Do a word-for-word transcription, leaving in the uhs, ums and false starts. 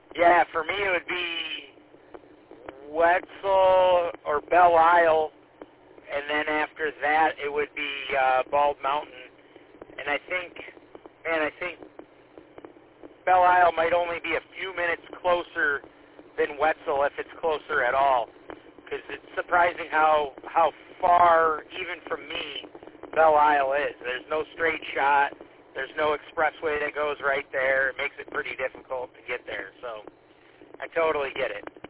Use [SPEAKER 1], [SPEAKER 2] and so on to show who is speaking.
[SPEAKER 1] Yeah, for me it would be Wetzel or Belle Isle, and then after that it would be uh, Bald Mountain. And I think, man, I think Belle Isle might only be a few minutes closer than Wetzel, if it's closer at all. Because it's surprising how how far, even from me, Belle Isle is. There's no straight shot. There's no expressway that goes right there. It makes it pretty difficult to get there. So I totally get it.